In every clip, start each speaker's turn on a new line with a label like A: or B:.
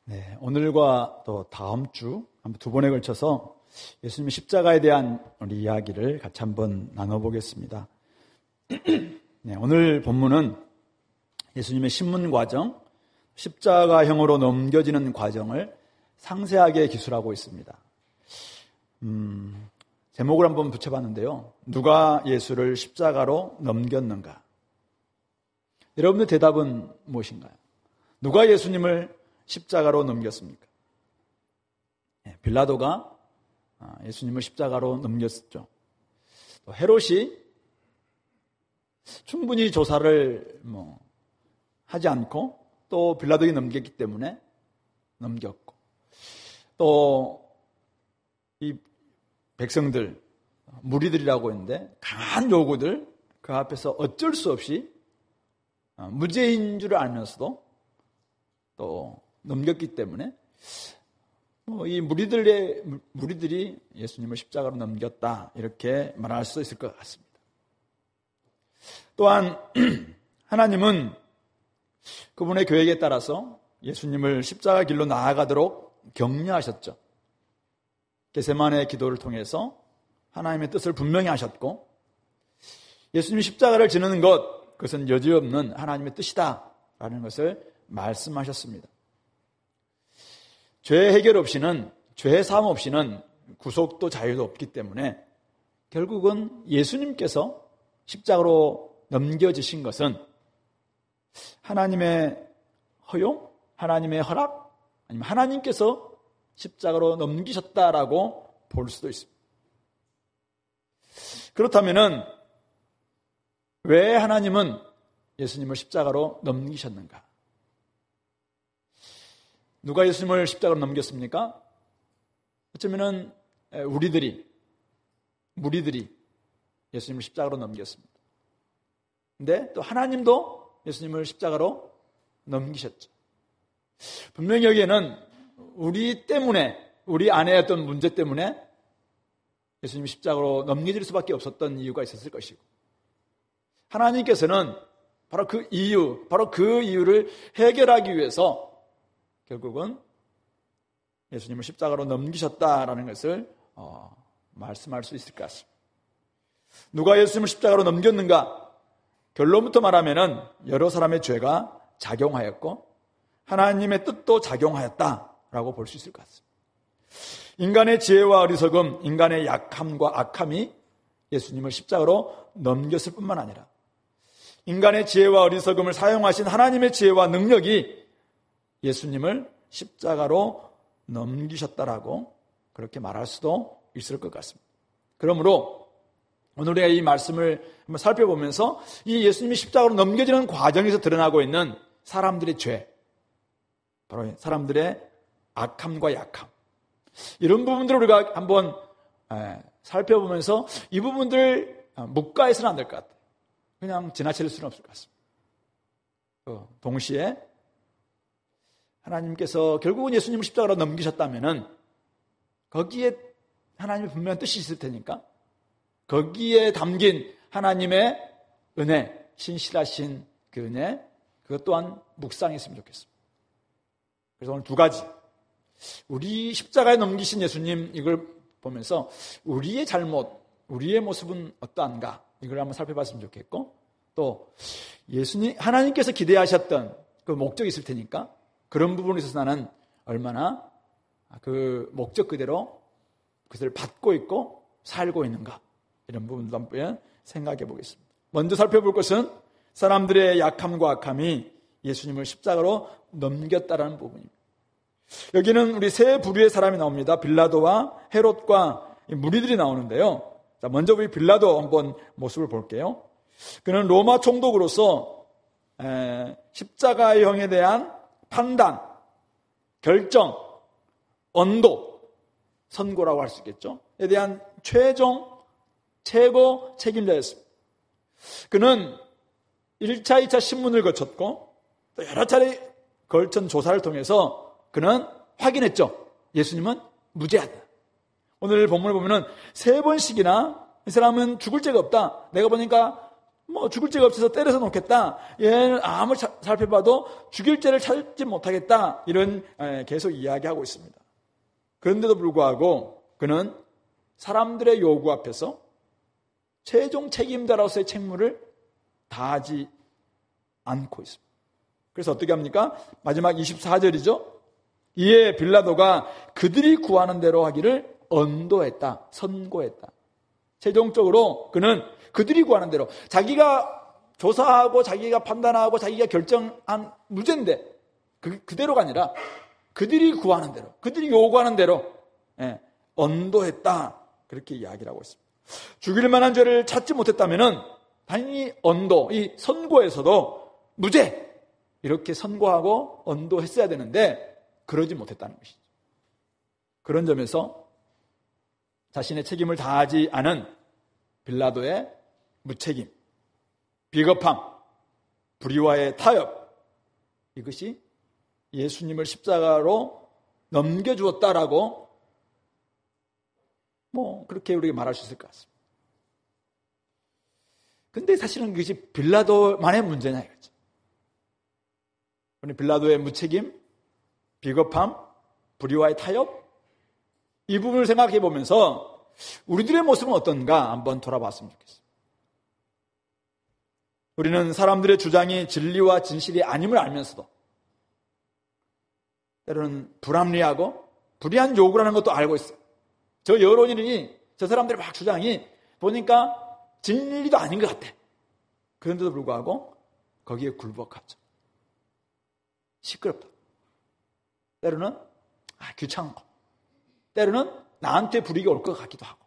A: 네, 오늘과 또 다음 주 두 번에 걸쳐서 예수님의 십자가에 대한 우리 이야기를 같이 한번 나눠보겠습니다. 네, 오늘 본문은 예수님의 신문 과정, 십자가형으로 넘겨지는 과정을 상세하게 기술하고 있습니다. 제목을 한번 붙여봤는데요. 누가 예수를 십자가로 넘겼는가? 여러분의 대답은 무엇인가요? 누가 예수님을 십자가로 넘겼습니까? 빌라도가 예수님을 십자가로 넘겼죠. 또 헤롯이 충분히 조사를 하지 않고 또 빌라도에게 넘겼기 때문에 넘겼고, 또 이 백성들, 무리들이라고 했는데 강한 요구들, 그 앞에서 어쩔 수 없이 무죄인 줄 알면서도 또 넘겼기 때문에 이 무리들이 예수님을 십자가로 넘겼다, 이렇게 말할 수 있을 것 같습니다. 또한 하나님은 그분의 계획에 따라서 예수님을 십자가 길로 나아가도록 격려하셨죠. 겟세마네 기도를 통해서 하나님의 뜻을 분명히 하셨고, 예수님이 십자가를 지는 것, 그것은 여지없는 하나님의 뜻이다라는 것을 말씀하셨습니다. 죄 해결 없이는, 죄 사함 없이는 구속도 자유도 없기 때문에 결국은 예수님께서 십자가로 넘겨지신 것은 하나님의 허용, 하나님의 허락, 아니면 하나님께서 십자가로 넘기셨다라고 볼 수도 있습니다. 그렇다면은 왜 하나님은 예수님을 십자가로 넘기셨는가? 누가 예수님을 십자가로 넘겼습니까? 어쩌면은 무리들이 예수님을 십자가로 넘겼습니다. 근데 또 하나님도 예수님을 십자가로 넘기셨죠. 분명히 여기에는 우리 안에 어떤 문제 때문에 예수님이 십자가로 넘겨질 수밖에 없었던 이유가 있었을 것이고, 하나님께서는 바로 그 이유를 해결하기 위해서 결국은 예수님을 십자가로 넘기셨다라는 것을 말씀할 수 있을 것 같습니다. 누가 예수님을 십자가로 넘겼는가? 결론부터 말하면은 여러 사람의 죄가 작용하였고 하나님의 뜻도 작용하였다라고 볼 수 있을 것 같습니다. 인간의 지혜와 어리석음, 인간의 약함과 악함이 예수님을 십자가로 넘겼을 뿐만 아니라 인간의 지혜와 어리석음을 사용하신 하나님의 지혜와 능력이 예수님을 십자가로 넘기셨다라고 그렇게 말할 수도 있을 것 같습니다. 그러므로 오늘의 이 말씀을 한번 살펴보면서 이 예수님이 십자가로 넘겨지는 과정에서 드러나고 있는 사람들의 죄, 바로 사람들의 악함과 약함, 이런 부분들을 우리가 한번 살펴보면서 이 부분들 묵과해서는 안 될 것 같아요. 그냥 지나칠 수는 없을 것 같습니다. 동시에 하나님께서 결국은 예수님을 십자가로 넘기셨다면은 거기에 하나님의 분명한 뜻이 있을 테니까 거기에 담긴 하나님의 은혜, 신실하신 그 은혜, 그것 또한 묵상했으면 좋겠습니다. 그래서 오늘 두 가지, 우리 십자가에 넘기신 예수님, 이걸 보면서 우리의 잘못, 우리의 모습은 어떠한가, 이걸 한번 살펴봤으면 좋겠고, 또 하나님께서 기대하셨던 그 목적이 있을 테니까 그런 부분에 있어서 나는 얼마나 그 목적 그대로 그것을 받고 있고 살고 있는가, 이런 부분도 한번 생각해 보겠습니다. 먼저 살펴볼 것은 사람들의 약함과 악함이 예수님을 십자가로 넘겼다라는 부분입니다. 여기는 우리 세 부류의 사람이 나옵니다. 빌라도와 헤롯과 무리들이 나오는데요. 자, 먼저 우리 빌라도 한번 모습을 볼게요. 그는 로마 총독으로서 십자가형에 대한 판단, 결정, 언도, 선고라고 할 수 있겠죠. 에 대한 최고 책임자였습니다. 그는 1차, 2차 신문을 거쳤고 또 여러 차례 걸친 조사를 통해서 그는 확인했죠. 예수님은 무죄하다. 오늘 본문을 보면은 3번씩이나 이 사람은 죽을 죄가 없다. 내가 보니까 죽을 죄가 없어서 때려서 놓겠다. 얘는 아무리 살펴봐도 죽일 죄를 찾지 못하겠다. 이런 계속 이야기하고 있습니다. 그런데도 불구하고 그는 사람들의 요구 앞에서 최종 책임자로서의 책무를 다하지 않고 있습니다. 그래서 어떻게 합니까? 마지막 24절이죠. 이에 빌라도가 그들이 구하는 대로 하기를 언도했다. 선고했다. 최종적으로 그는 그들이 구하는 대로 자기가 조사하고 자기가 판단하고 자기가 결정한 무죄인데 그대로가 아니라 그들이 구하는 대로, 그들이 요구하는 대로 언도했다. 그렇게 이야기를 하고 있습니다. 죽일 만한 죄를 찾지 못했다면 당연히 언도, 이 선고에서도 무죄 이렇게 선고하고 언도했어야 되는데 그러지 못했다는 것이죠. 그런 점에서 자신의 책임을 다하지 않은 빌라도의 무책임, 비겁함, 불의와의 타협, 이것이 예수님을 십자가로 넘겨주었다라고 그렇게 우리가 말할 수 있을 것 같습니다. 근데 사실은 그것이 빌라도만의 문제냐 이거죠. 우리 빌라도의 무책임, 비겁함, 불의와의 타협, 이 부분을 생각해 보면서 우리들의 모습은 어떤가 한번 돌아봤으면 좋겠습니다. 우리는 사람들의 주장이 진리와 진실이 아님을 알면서도 때로는 불합리하고 불의한 요구를 하는 것도 알고 있어요. 저 여론이 저 사람들의 막 주장이 보니까 진리도 아닌 것 같아. 그런데도 불구하고 거기에 굴복하죠. 시끄럽다. 때로는 귀찮은 거. 때로는 나한테 불이익이 올 것 같기도 하고.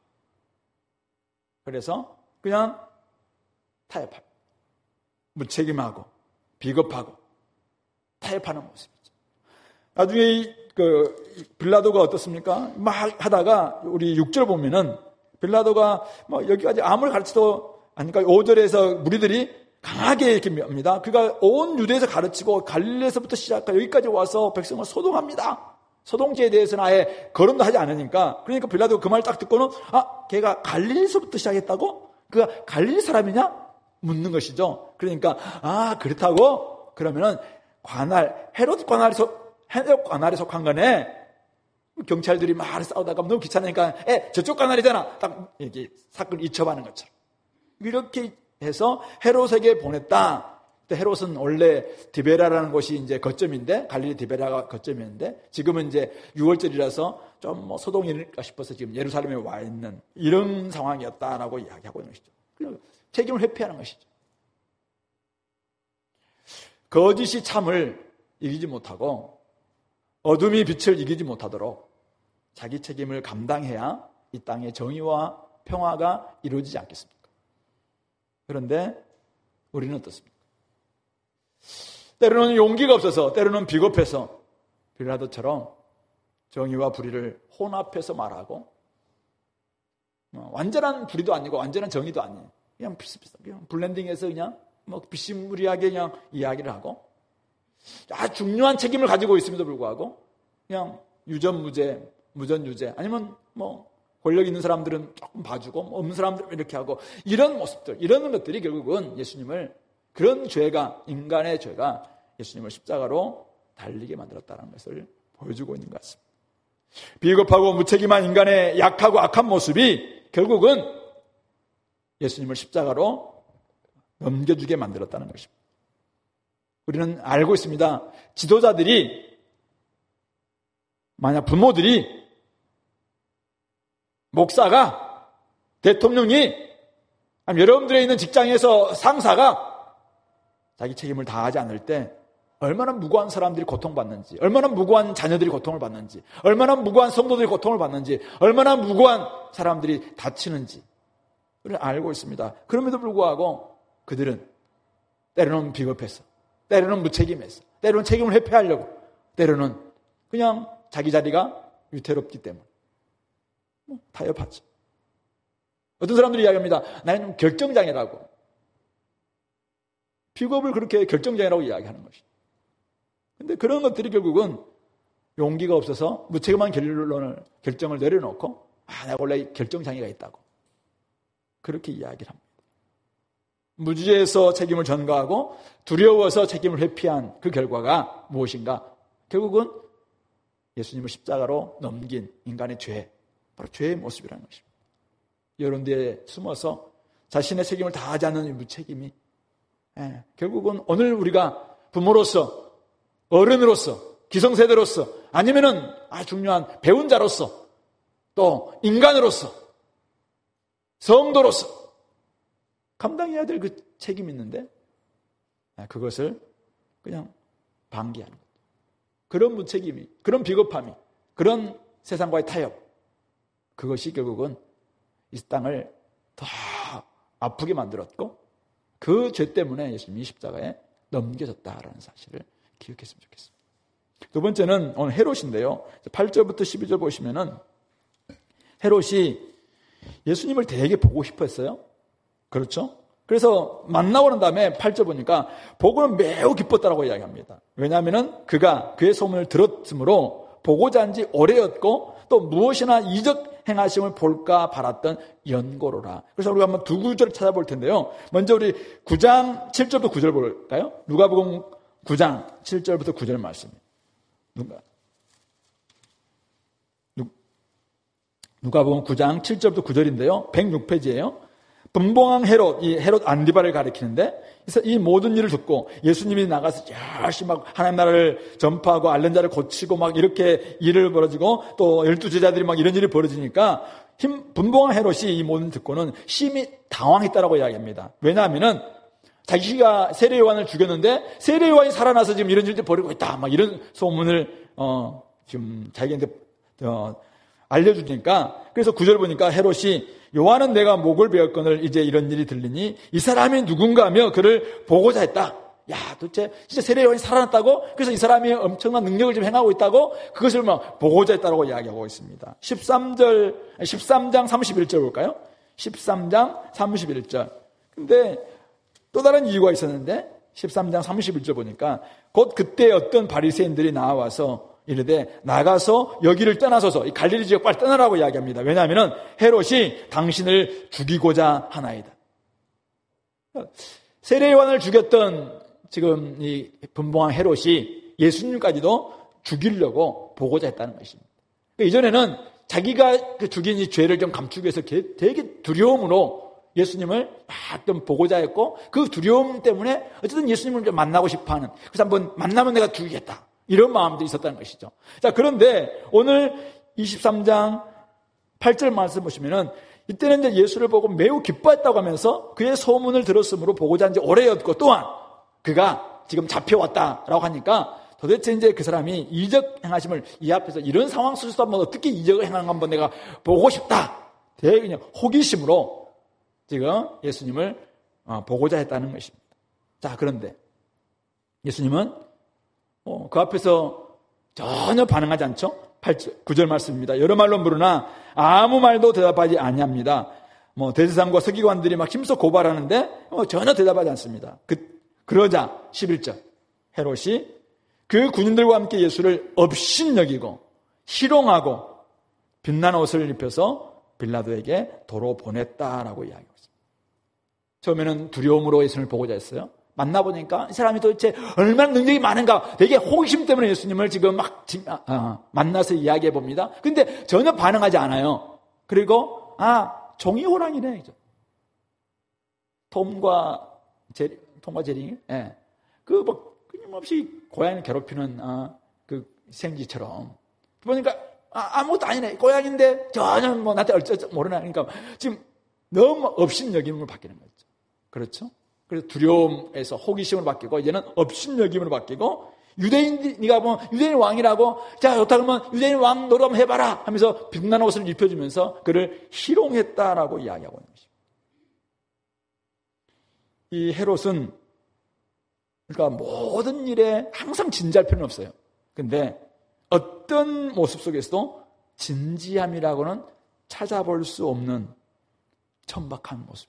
A: 그래서 그냥 타협하고 무책임하고 비겁하고 타협하는 모습이죠. 나중에 빌라도가 어떻습니까? 막 하다가 우리 6절 보면은 빌라도가 여기까지 아무리 가르쳐도 아니까 5절에서 무리들이 강하게 이렇게 합니다. 그가 온 유대에서 가르치고 갈릴리에서부터 시작해 여기까지 와서 백성을 소동합니다. 소동죄에 대해서는 아예 거론도 하지 않으니까. 그러니까 빌라도가 그 말 딱 듣고는 걔가 갈릴리에서부터 시작했다고? 그가 갈릴리 사람이냐? 묻는 것이죠. 그러니까 그렇다고? 그러면은 헤롯 관할에 속한 거네. 경찰들이 막 싸우다가 너무 귀찮으니까 저쪽 관할이잖아. 딱 이렇게 사건을 이첩하는 것처럼. 이렇게 해서 헤롯에게 보냈다. 헤롯은 원래 디베라라는 곳이 이제 거점인데, 갈릴리 디베라가 거점이었는데, 지금은 이제 6월절이라서 좀 소동일까 싶어서 지금 예루살렘에 와 있는 이런 상황이었다라고 이야기하고 있는 것이죠. 책임을 회피하는 것이죠. 거짓이 참을 이기지 못하고 어둠이 빛을 이기지 못하도록 자기 책임을 감당해야 이 땅의 정의와 평화가 이루어지지 않겠습니까? 그런데 우리는 어떻습니까? 때로는 용기가 없어서, 때로는 비겁해서 빌라도처럼 정의와 불의를 혼합해서 말하고 완전한 불의도 아니고 완전한 정의도 아니에요. 그냥 비슷비슷 그냥 블렌딩해서 그냥 비스무리하게 그냥 이야기를 하고 아주 중요한 책임을 가지고 있음에도 불구하고 그냥 유전무죄, 무전유죄 아니면 권력 있는 사람들은 조금 봐주고 없는 사람들은 이렇게 하고 이런 모습들, 이런 것들이 결국은 예수님을 그런 죄가, 인간의 죄가 예수님을 십자가로 달리게 만들었다는 것을 보여주고 있는 것 같습니다. 비겁하고 무책임한 인간의 약하고 악한 모습이 결국은 예수님을 십자가로 넘겨주게 만들었다는 것입니다. 우리는 알고 있습니다. 지도자들이, 만약 부모들이, 목사가, 대통령이, 여러분들에 있는 직장에서 상사가 자기 책임을 다하지 않을 때 얼마나 무고한 사람들이 고통받는지, 얼마나 무고한 자녀들이 고통을 받는지, 얼마나 무고한 성도들이 고통을 받는지, 얼마나 무고한 사람들이 다치는지 우리는 알고 있습니다. 그럼에도 불구하고 그들은 때로는 비겁해서, 때로는 무책임해서, 때로는 책임을 회피하려고, 때로는 그냥 자기 자리가 위태롭기 때문에 타협하죠. 어떤 사람들이 이야기합니다. 나는 결정장애라고. 비겁을 그렇게 결정장애라고 이야기하는 것이죠. 그런데 그런 것들이 결국은 용기가 없어서 무책임한 결정을 내려놓고 내가 원래 결정장애가 있다고 그렇게 이야기를 합니다. 무지에서 책임을 전가하고 두려워서 책임을 회피한 그 결과가 무엇인가? 결국은 예수님을 십자가로 넘긴 인간의 죄, 바로 죄의 모습이라는 것입니다. 이런 데에 숨어서 자신의 책임을 다하지 않는 이 무책임이 결국은 오늘 우리가 부모로서, 어른으로서, 기성세대로서, 아니면은 아주 중요한 배운자로서, 또 인간으로서, 성도로서 감당해야 될 그 책임이 있는데 그것을 그냥 방기하는 것. 그런 무책임이, 그런 비겁함이, 그런 세상과의 타협, 그것이 결국은 이 땅을 더 아프게 만들었고 그 죄 때문에 예수님이 십자가에 넘겨졌다라는 사실을 기억했으면 좋겠습니다. 두 번째는 오늘 헤롯인데요. 8절부터 12절 보시면은 헤롯이 예수님을 되게 보고 싶어 했어요. 그렇죠? 그래서 만나고 난 다음에 8절 보니까 보고는 매우 기뻤다라고 이야기합니다. 왜냐하면 그가 그의 소문을 들었으므로 보고자 한 지 오래였고 또 무엇이나 이적 행하심을 볼까 바랐던 연고로라. 그래서 우리가 한번 두 구절을 찾아볼 텐데요. 먼저 우리 9장 7절부터 9절 볼까요? 누가복음 9장 7절부터 9절 말씀입니다. 누가복음 9장 7절부터 9절인데요. 106페이지예요. 분봉왕 헤롯, 이 헤롯 안디바를 가리키는데 이 모든 일을 듣고 예수님이 나가서 열심히 막 하나님 나라를 전파하고 앓는 자를 고치고 막 이렇게 일을 벌어지고 또 12제자들이 막 이런 일이 벌어지니까 분봉왕 헤롯이 이 모든 듣고는 심히 당황했다라고 이야기합니다. 왜냐하면은 자기가 세례 요한을 죽였는데 세례 요한이 살아나서 지금 이런 일을 벌이고 있다. 막 이런 소문을 지금 자기한테 알려주니까 그래서 9절 보니까 헤롯이 요한은 내가 목을 베었거늘 이제 이런 일이 들리니 이 사람이 누군가 하며 그를 보고자 했다. 야, 도대체 진짜 세례 요한이 살아났다고? 그래서 이 사람이 엄청난 능력을 지금 행하고 있다고? 그것을 막 보고자 했다고 이야기하고 있습니다. 13장 31절 볼까요? 13장 31절. 근데 또 다른 이유가 있었는데 13장 31절 보니까 곧 그때 어떤 바리새인들이 나와서 이르되 나가서 여기를 떠나소서. 이 갈릴리 지역 빨리 떠나라고 이야기합니다. 왜냐하면 헤롯이 당신을 죽이고자 하나이다. 세례 요한을 죽였던 지금 이 분봉왕 헤롯이 예수님까지도 죽이려고 보고자 했다는 것입니다. 이전에는 자기가 죽인 이 죄를 좀 감추기 위해서 되게 두려움으로 예수님을 막 좀 보고자 했고 그 두려움 때문에 어쨌든 예수님을 좀 만나고 싶어하는, 그래서 한번 만나면 내가 죽이겠다 이런 마음도 있었다는 것이죠. 자, 그런데 오늘 23장 8절 말씀 보시면은 이때는 이제 예수를 보고 매우 기뻐했다고 하면서 그의 소문을 들었으므로 보고자 한 지 오래였고 또한 그가 지금 잡혀왔다라고 하니까 도대체 이제 그 사람이 이적 행하심을 이 앞에서 이런 상황 속에서 한번 어떻게 이적을 행하는 거 한번 내가 보고 싶다. 되게 그냥 호기심으로 지금 예수님을 보고자 했다는 것입니다. 자, 그런데 예수님은 그 앞에서 전혀 반응하지 않죠? 9절 말씀입니다. 여러 말로 물으나 아무 말도 대답하지 아니합니다. 대제사장과 서기관들이 막 힘써 고발하는데 전혀 대답하지 않습니다. 그러자 11절 헤롯이 그 군인들과 함께 예수를 업신여기고 희롱하고 빛난 옷을 입혀서 빌라도에게 도로 보냈다라고 이야기하고 있습니다. 처음에는 두려움으로 예수님을 보고자 했어요. 만나보니까 이 사람이 도대체 얼마나 능력이 많은가, 되게 호기심 때문에 예수님을 지금 막 만나서 이야기해 봅니다. 근데 전혀 반응하지 않아요. 그리고 종이 호랑이네. 톰과 제리, 예. 끊임없이 고양이를 괴롭히는 그 생쥐처럼 보니까 아무것도 아니네. 고양인데 전혀 나한테 어쩌지 모르나. 그러니까 지금 너무 업신여김을 바뀌는 거죠. 그렇죠? 그래서 두려움에서 호기심으로 바뀌고 이제는 업신여김으로 바뀌고 네가 보면 유대인 왕이라고, 자 좋다 그러면 유대인 왕 노릇 한번 해봐라 하면서 빛난 옷을 입혀주면서 그를 희롱했다라고 이야기하고 있는 것입니다. 이 헤롯은 그러니까 모든 일에 항상 진지할 필요는 없어요. 근데 어떤 모습 속에서도 진지함이라고는 찾아볼 수 없는 천박한 모습.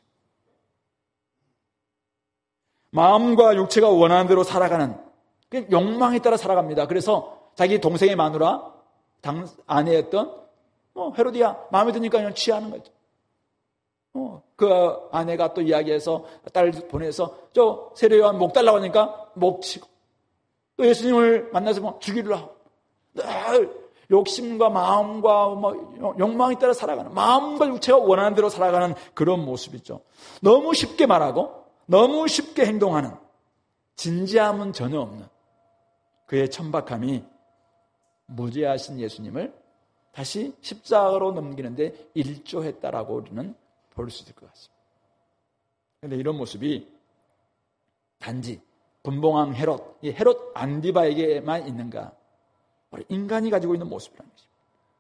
A: 마음과 육체가 원하는 대로 살아가는 욕망에 따라 살아갑니다. 그래서 자기 동생의 마누라, 아내였던 헤로디아 마음에 드니까 그냥 취하는 거죠. 그 아내가 또 이야기해서 딸 보내서 저 세례요한 목 달라고 하니까 목 치고 또 예수님을 만나서 뭐 죽이려 하고 늘 욕심과 마음과 뭐 욕망에 따라 살아가는 마음과 육체가 원하는 대로 살아가는 그런 모습이죠. 너무 쉽게 말하고 너무 쉽게 행동하는 진지함은 전혀 없는 그의 천박함이 무죄하신 예수님을 다시 십자가로 넘기는데 일조했다라고 우리는 볼 수 있을 것 같습니다. 그런데 이런 모습이 단지 분봉왕 헤롯, 이 헤롯 안디바에게만 있는가? 바로 인간이 가지고 있는 모습이라는 것입니다.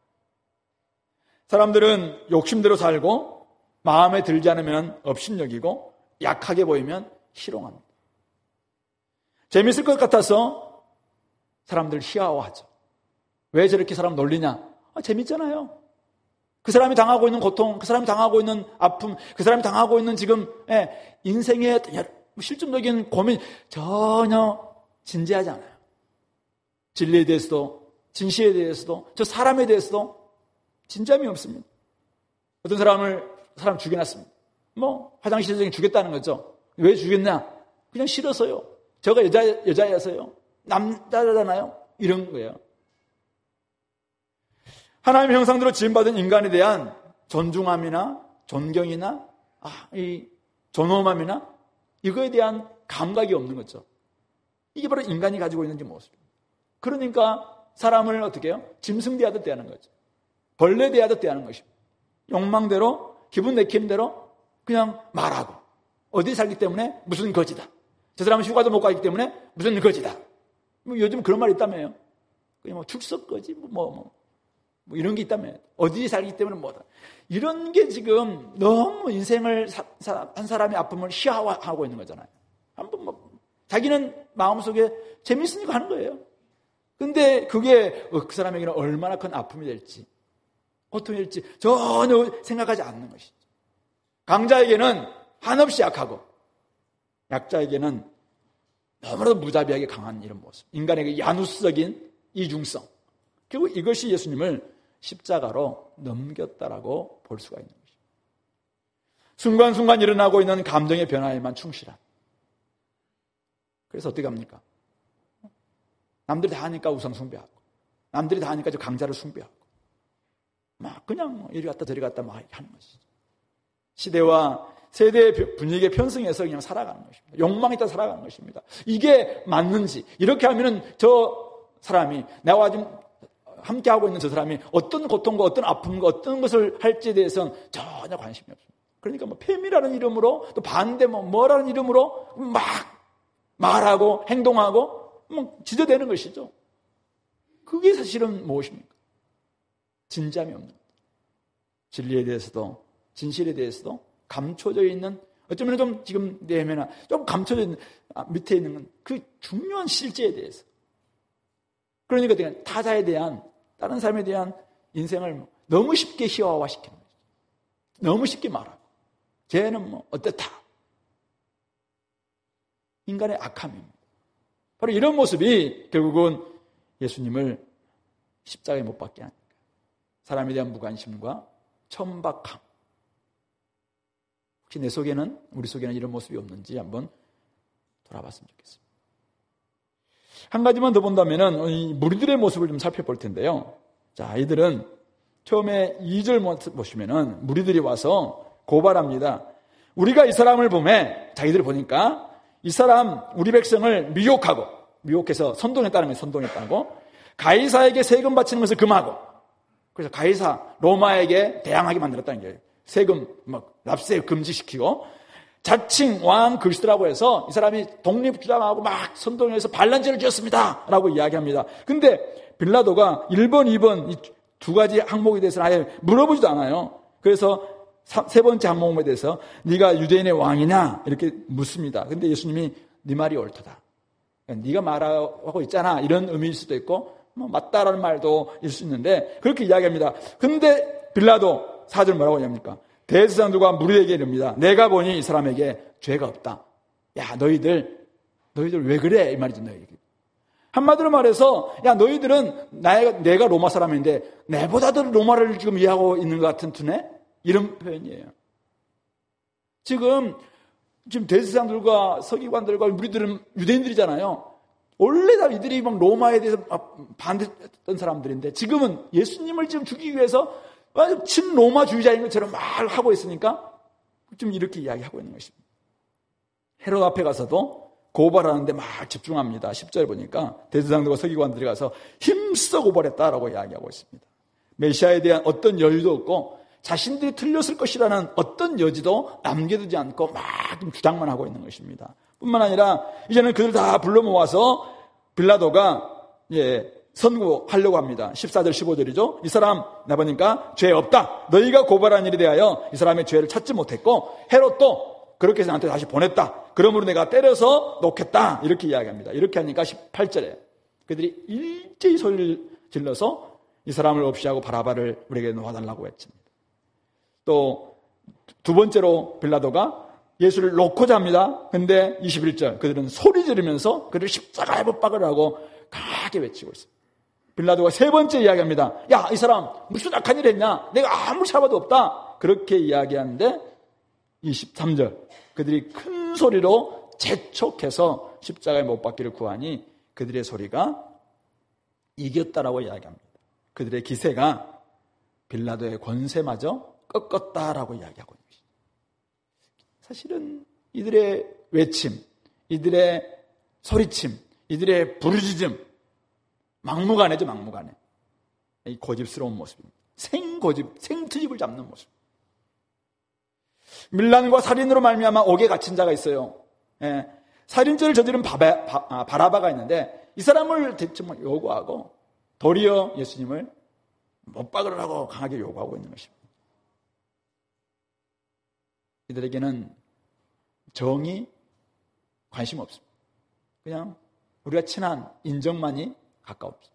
A: 사람들은 욕심대로 살고 마음에 들지 않으면 업신여기고 약하게 보이면 희롱합니다. 재밌을 것 같아서 사람들 희화화하죠. 왜 저렇게 사람 놀리냐? 재밌잖아요. 그 사람이 당하고 있는 고통, 그 사람이 당하고 있는 아픔, 그 사람이 당하고 있는 지금 인생의 실질적인 고민 전혀 진지하지 않아요. 진리에 대해서도 진실에 대해서도 저 사람에 대해서도 진지함이 없습니다. 어떤 사람 죽여놨습니다. 뭐 화장실에서 죽였다는 거죠. 왜 죽였냐? 그냥 싫어서요. 저가 여자여서요. 남자잖아요. 이런 거예요. 하나님의 형상대로 지음받은 인간에 대한 존중함이나 존경이나 이 존엄함이나 이거에 대한 감각이 없는 거죠. 이게 바로 인간이 가지고 있는 모습입니다. 그러니까 사람을 어떻게 해요? 짐승 대하듯 대하는 거죠. 벌레 대하듯 대하는 것입니다. 욕망대로 기분 내키는 대로 그냥 말하고 어디 살기 때문에 무슨 거지다. 저 사람은 휴가도 못 가기 때문에 무슨 거지다. 뭐 요즘 그런 말이 있다며요. 그냥 뭐 출석 거지 뭐 이런 게 있다며. 어디 살기 때문에 뭐다. 이런 게 지금 너무 인생을 한 사람의 아픔을 희화화하고 있는 거잖아요. 한번 자기는 마음속에 재밌으니까 하는 거예요. 근데 그게 그 사람에게는 얼마나 큰 아픔이 될지 고통이 될지 전혀 생각하지 않는 것이죠. 강자에게는 한없이 약하고 약자에게는 너무나도 무자비하게 강한 이런 모습. 인간에게 야누스적인 이중성. 결국 이것이 예수님을 십자가로 넘겼다라고 볼 수가 있는 것입니다. 순간순간 일어나고 있는 감정의 변화에만 충실한. 그래서 어떻게 합니까? 남들이 다 하니까 우상 숭배하고 남들이 다 하니까 저 강자를 숭배하고 막 그냥 이리 갔다 저리 갔다 막 하는 것이죠. 시대와 세대의 분위기에 편승해서 그냥 살아가는 것입니다. 욕망에 따라 살아가는 것입니다. 이게 맞는지 이렇게 하면은 저 사람이 나와 지금 함께하고 있는 저 사람이 어떤 고통과 어떤 아픔과 어떤 것을 할지에 대해서는 전혀 관심이 없습니다. 그러니까 뭐 폐미라는 이름으로 또 반대 뭐라는 이름으로 막 말하고 행동하고 지저대는 것이죠. 그게 사실은 무엇입니까? 진지함이 없는 것. 진리에 대해서도 진실에 대해서도 감춰져 있는 어쩌면 좀 지금 내면에 좀 감춰져 있는 밑에 있는 그 중요한 실제에 대해서 그러니까 타자에 대한 다른 사람에 대한 인생을 너무 쉽게 희화화시키는 거죠. 너무 쉽게 말하고 쟤는 뭐 어땠다. 인간의 악함입니다. 바로 이런 모습이 결국은 예수님을 십자가에 못 박게 하니까 사람에 대한 무관심과 천박함. 혹시 내 속에는 우리 속에는 이런 모습이 없는지 한번 돌아봤으면 좋겠습니다. 한 가지만 더 본다면은 이 무리들의 모습을 좀 살펴볼 텐데요. 자, 이들은 처음에 2절 보시면은 무리들이 와서 고발합니다. 우리가 이 사람을 보매 자기들이 보니까 이 사람 우리 백성을 미혹해서 선동했다는 거예요. 선동했다고. 가이사에게 세금 바치는 것을 금하고 그래서 가이사 로마에게 대항하게 만들었다는 거예요. 세금 납세 금지시키고 자칭 왕 그리스도라고 해서 이 사람이 독립주장하고 막 선동해서 반란죄를 지었습니다 라고 이야기합니다. 근데 빌라도가 1번, 2번 이 두 가지 항목에 대해서는 아예 물어보지도 않아요. 그래서 세 번째 항목에 대해서 네가 유대인의 왕이냐 이렇게 묻습니다. 근데 예수님이 네 말이 옳다. 네가 말하고 있잖아 이런 의미일 수도 있고 맞다라는 말도 일 수 있는데 그렇게 이야기합니다. 근데 빌라도 4절 뭐라고 하냐니까 대제사장들과 무리에게 이릅니다. 내가 보니 이 사람에게 죄가 없다. 야 너희들 왜 그래 이 말이지 너희들. 한마디로 말해서 야 너희들은 내가 로마 사람인데 내보다도 로마를 지금 이해하고 있는 것 같은 투네 이런 표현이에요. 지금 대제사장들과 서기관들과 우리들은 유대인들이잖아요. 원래 다 이들이 막 로마에 대해서 반대했던 사람들인데 지금은 예수님을 지금 죽이기 위해서 친로마주의자인 것처럼 말하고 있으니까 좀 이렇게 이야기하고 있는 것입니다. 헤롯 앞에 가서도 고발하는데 막 집중합니다. 10절 보니까 대제사장들과 서기관들이 가서 힘써 고발했다라고 이야기하고 있습니다. 메시아에 대한 어떤 여유도 없고 자신들이 틀렸을 것이라는 어떤 여지도 남겨두지 않고 막 주장만 하고 있는 것입니다. 뿐만 아니라 이제는 그들 다 불러 모아서 빌라도가 선고하려고 합니다. 14절 15절이죠. 이 사람 나보니까 죄 없다. 너희가 고발한 일에 대하여 이 사람의 죄를 찾지 못했고 헤롯도 그렇게 해서 나한테 다시 보냈다. 그러므로 내가 때려서 놓겠다. 이렇게 이야기합니다. 이렇게 하니까 18절에 그들이 일제히 소리를 질러서 이 사람을 없이 하고 바라바를 우리에게 놓아달라고 했습니다. 또 두 번째로 빌라도가 예수를 놓고자 합니다. 근데 21절 그들은 소리 지르면서 그를 십자가에 못 박으라고 강하게 외치고 있습니다. 빌라도가 세 번째 이야기합니다. 야, 이 사람 무슨 악한 일 했냐? 내가 아무리 잡아도 없다. 그렇게 이야기하는데 23절 그들이 큰 소리로 재촉해서 십자가에 못 박기를 구하니 그들의 소리가 이겼다라고 이야기합니다. 그들의 기세가 빌라도의 권세마저 꺾었다라고 이야기하고 있습니다. 사실은 이들의 외침, 이들의 소리침, 이들의 부르짖음, 막무가내죠, 막무가내. 이 고집스러운 모습입니다. 생트집을 잡는 모습. 밀란과 살인으로 말미암아 옥에 갇힌 자가 있어요. 살인죄를 저지른 바라바가 있는데 이 사람을 대체 요구하고 도리어 예수님을 못 박으라고 강하게 요구하고 있는 것입니다. 이들에게는 정이 관심 없습니다. 그냥 우리가 친한 인정만이 가까웁니다.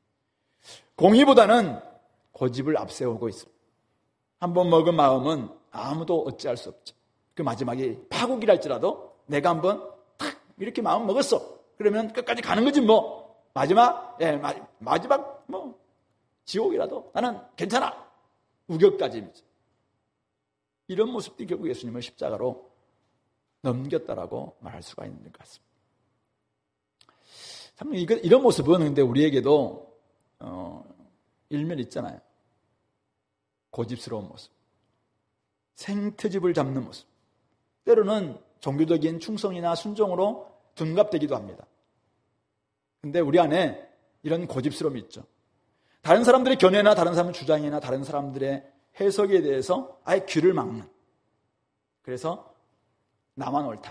A: 공의보다는 고집을 앞세우고 있습니다. 한번 먹은 마음은 아무도 어찌할 수 없죠. 그 마지막에 파국이라 할지라도 내가 한번 탁 이렇게 마음 먹었어. 그러면 끝까지 가는 거지 뭐. 마지막 뭐 지옥이라도 나는 괜찮아. 우격다짐이죠. 이런 모습들이 결국 예수님을 십자가로 넘겼다라고 말할 수가 있는 것 같습니다. 참 이런 모습은 근데 우리에게도 일면 있잖아요. 고집스러운 모습, 생트집을 잡는 모습. 때로는 종교적인 충성이나 순종으로 둔갑되기도 합니다. 근데 우리 안에 이런 고집스러움이 있죠. 다른 사람들의 견해나 다른 사람의 주장이나 다른 사람들의 해석에 대해서 아예 귀를 막는. 그래서 나만 옳다.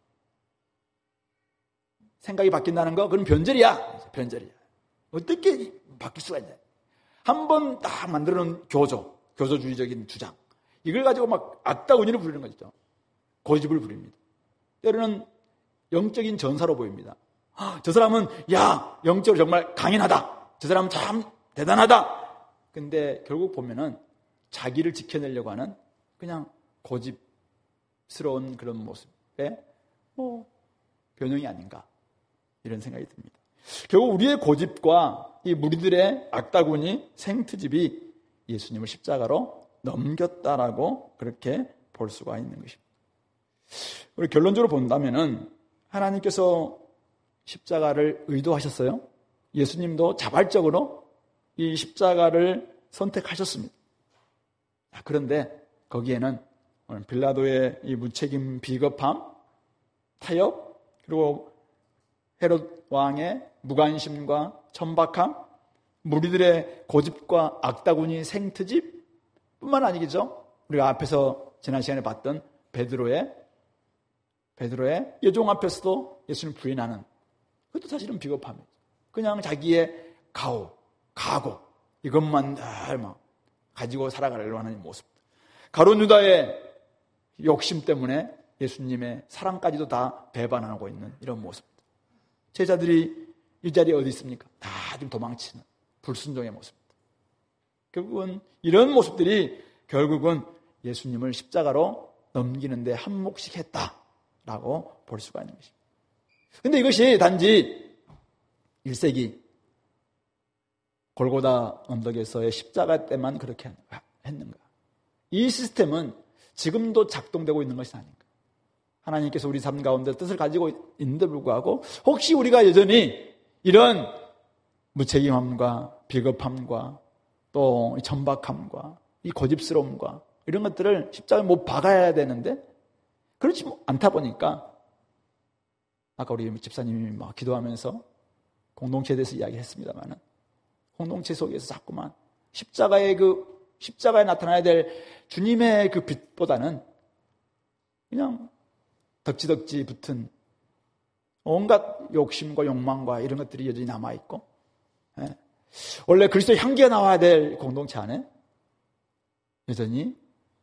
A: 생각이 바뀐다는 거 그건 변절이야. 변절이야. 어떻게 바뀔 수가 있냐. 한번 딱 만들어놓은 교조주의적인 주장. 이걸 가지고 막 악다운이를 부리는 거죠. 고집을 부립니다. 때로는 영적인 전사로 보입니다. 저 사람은 영적으로 정말 강인하다. 저 사람은 참 대단하다. 근데 결국 보면은 자기를 지켜내려고 하는 그냥 고집스러운 그런 모습의 변형이 아닌가 이런 생각이 듭니다. 결국 우리의 고집과 이 무리들의 악다구니 생트집이 예수님을 십자가로 넘겼다라고 그렇게 볼 수가 있는 것입니다. 우리 결론적으로 본다면은 하나님께서 십자가를 의도하셨어요. 예수님도 자발적으로 이 십자가를 선택하셨습니다. 그런데 거기에는 빌라도의 이 무책임 비겁함, 타협, 그리고 헤롯 왕의 무관심과 천박함, 무리들의 고집과 악다구니 생트집 뿐만 아니겠죠. 우리가 앞에서 지난 시간에 봤던 베드로의 여종 앞에서도 예수님을 부인하는 그것도 사실은 비겁함이죠. 그냥 자기의 각오 이것만 늘 가지고 살아가려고 하는 모습. 가룟 유다의 욕심 때문에 예수님의 사랑까지도 다 배반하고 있는 이런 모습. 제자들이 이 자리에 어디 있습니까? 다 지금 도망치는 불순종의 모습입니다. 결국은 이런 모습들이 결국은 예수님을 십자가로 넘기는데 한몫씩 했다라고 볼 수가 있는 것입니다. 그런데 이것이 단지 1세기 골고다 언덕에서의 십자가 때만 그렇게 했는가? 이 시스템은 지금도 작동되고 있는 것이 아닌가. 하나님께서 우리 삶 가운데 뜻을 가지고 있는데 불구하고 혹시 우리가 여전히 이런 무책임함과 비겁함과 또 천박함과 이 고집스러움과 이런 것들을 십자가에 못 박아야 되는데 그렇지 않다 보니까 아까 우리 집사님이 막 기도하면서 공동체에 대해서 이야기했습니다만 공동체 속에서 자꾸만 십자가에 나타나야 될 주님의 그 빛보다는 그냥 덕지덕지 붙은 온갖 욕심과 욕망과 이런 것들이 여전히 남아있고, 원래 그리스도의 향기가 나와야 될 공동체 안에 여전히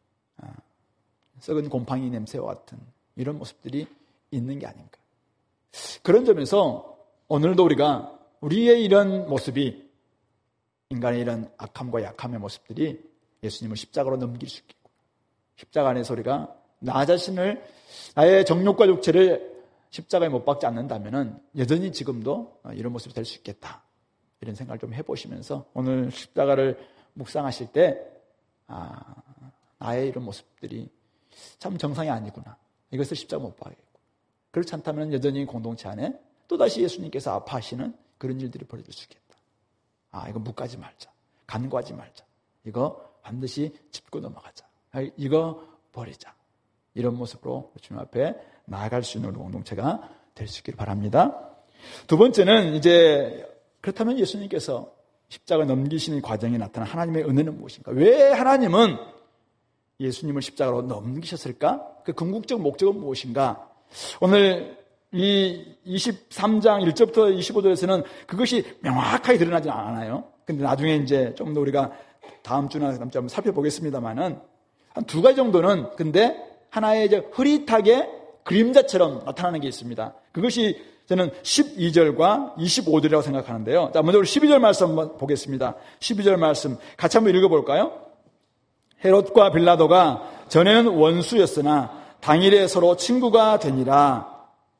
A: 썩은 곰팡이 냄새와 같은 이런 모습들이 있는 게 아닌가. 그런 점에서 오늘도 우리가 우리의 이런 모습이 인간의 이런 악함과 약함의 모습들이 예수님을 십자가로 넘길 수 있겠고, 십자가 안에서 우리가 나 자신을, 나의 정욕과 육체를 십자가에 못 박지 않는다면 여전히 지금도 이런 모습이 될 수 있겠다. 이런 생각을 좀 해보시면서 오늘 십자가를 묵상하실 때 나의 이런 모습들이 참 정상이 아니구나. 이것을 십자가 못 박겠고, 그렇지 않다면 여전히 공동체 안에 또다시 예수님께서 아파하시는 그런 일들이 벌어질 수 있겠다. 이거 묵가지 말자. 간과하지 말자. 이거 반드시 짚고 넘어가자. 이거 버리자. 이런 모습으로 주님 앞에 나아갈 수 있는 공동체가 될 수 있기를 바랍니다. 두 번째는 이제 그렇다면 예수님께서 십자가 넘기시는 과정에 나타난 하나님의 은혜는 무엇인가? 왜 하나님은 예수님을 십자가로 넘기셨을까? 그 궁극적 목적은 무엇인가? 오늘 이 23장 1절부터 25절에서는 그것이 명확하게 드러나지 않아요. 근데 나중에 이제 좀 더 우리가 다음 주나 다음 주에 한번 살펴보겠습니다만은 한 두 가지 정도는 근데 하나의 이제 흐릿하게 그림자처럼 나타나는 게 있습니다. 그것이 저는 12절과 25절이라고 생각하는데요. 자, 먼저 우리 12절 말씀 한번 보겠습니다. 12절 말씀 같이 한번 읽어볼까요? 헤롯과 빌라도가 전에는 원수였으나 당일에 서로 친구가 되니라.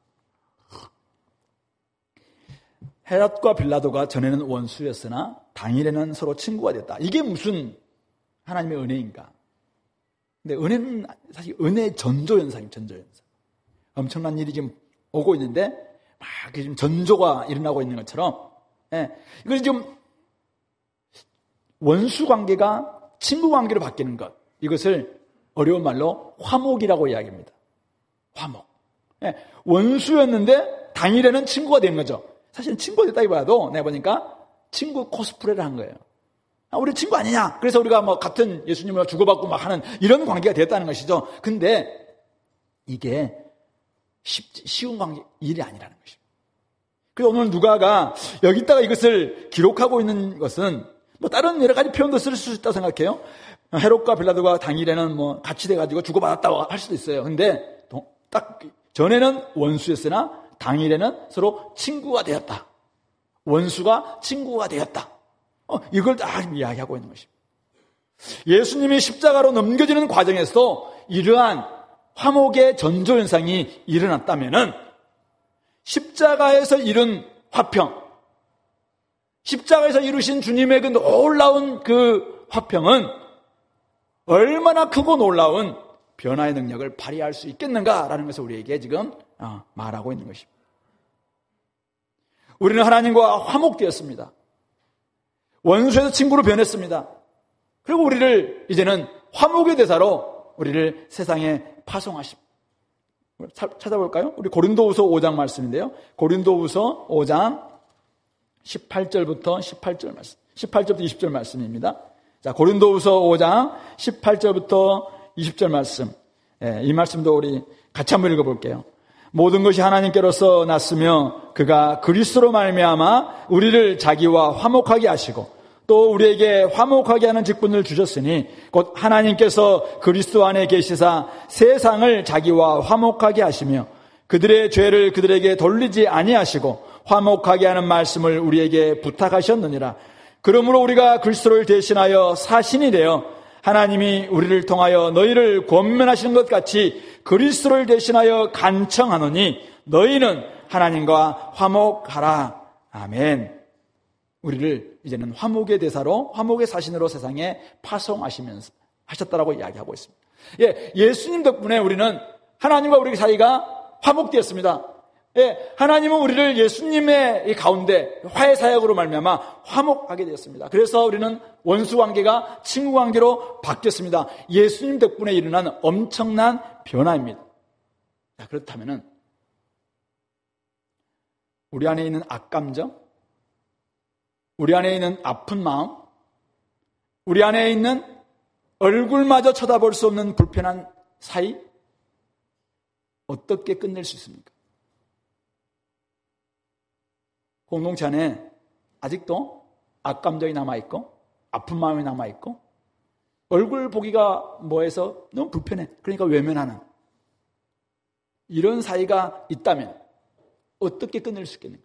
A: 헤롯과 빌라도가 전에는 원수였으나 당일에는 서로 친구가 됐다. 이게 무슨 하나님의 은혜인가? 근데 은혜는 사실 은혜의 전조현상이에요. 전조현상. 엄청난 일이 지금 오고 있는데 막 지금 전조가 일어나고 있는 것처럼, 이걸 지금 원수 관계가 친구 관계로 바뀌는 것, 이것을 어려운 말로 화목이라고 이야기합니다. 화목. 원수였는데 당일에는 친구가 되는 거죠. 사실은 친구가 됐다기보다도 내가 보니까 친구 코스프레를 한 거예요. 우리 친구 아니냐? 그래서 우리가 뭐 같은 예수님을 주고받고 막 하는 이런 관계가 됐다는 것이죠. 근데 이게 쉬운 관계, 일이 아니라는 것입니다. 그래서 오늘 누가가 여기다가 이것을 기록하고 있는 것은 뭐 다른 여러 가지 표현도 쓸 수 있다고 생각해요. 헤롯과 빌라도가 당일에는 뭐 같이 돼가지고 주고받았다고 할 수도 있어요. 근데 딱 전에는 원수였으나 당일에는 서로 친구가 되었다. 원수가 친구가 되었다. 이걸 다 이야기하고 있는 것입니다. 예수님이 십자가로 넘겨지는 과정에서 이러한 화목의 전조현상이 일어났다면은 십자가에서 이룬 화평, 십자가에서 이루신 주님의 그 놀라운 그 화평은 얼마나 크고 놀라운 변화의 능력을 발휘할 수 있겠는가라는 것을 우리에게 지금 말하고 있는 것입니다. 우리는 하나님과 화목되었습니다. 원수에서 친구로 변했습니다. 그리고 우리를 이제는 화목의 대사로 우리를 세상에 파송하십니다. 찾아볼까요? 우리 고린도후서 5장 말씀인데요. 고린도후서 5장 18절부터 18절 말씀. 18절부터 20절 말씀입니다. 자, 고린도후서 5장 18절부터 20절 말씀. 이 말씀도 우리 같이 한번 읽어볼게요. 모든 것이 하나님께로서 났으며 그가 그리스도로 말미암아 우리를 자기와 화목하게 하시고 또 우리에게 화목하게 하는 직분을 주셨으니 곧 하나님께서 그리스도 안에 계시사 세상을 자기와 화목하게 하시며 그들의 죄를 그들에게 돌리지 아니하시고 화목하게 하는 말씀을 우리에게 부탁하셨느니라. 그러므로 우리가 그리스도를 대신하여 사신이 되어 하나님이 우리를 통하여 너희를 권면하시는 것 같이 그리스도를 대신하여 간청하노니 너희는 하나님과 화목하라. 아멘. 우리를 이제는 화목의 대사로 화목의 사신으로 세상에 파송하시면서 하셨다라고 이야기하고 있습니다. 예, 예수님 덕분에 우리는 하나님과 우리 사이가 화목되었습니다. 예, 하나님은 우리를 예수님의 가운데 화해 사역으로 말미암아 화목하게 되었습니다. 그래서 우리는 원수 관계가 친구 관계로 바뀌었습니다. 예수님 덕분에 일어난 엄청난 변화입니다. 자, 그렇다면은 우리 안에 있는 악감정, 우리 안에 있는 아픈 마음, 우리 안에 있는 얼굴마저 쳐다볼 수 없는 불편한 사이, 어떻게 끝낼 수 있습니까? 공동체 안에 아직도 악감정이 남아있고 아픈 마음이 남아있고 얼굴 보기가 뭐해서 너무 불편해. 그러니까 외면하는 이런 사이가 있다면 어떻게 끝낼 수 있겠는가?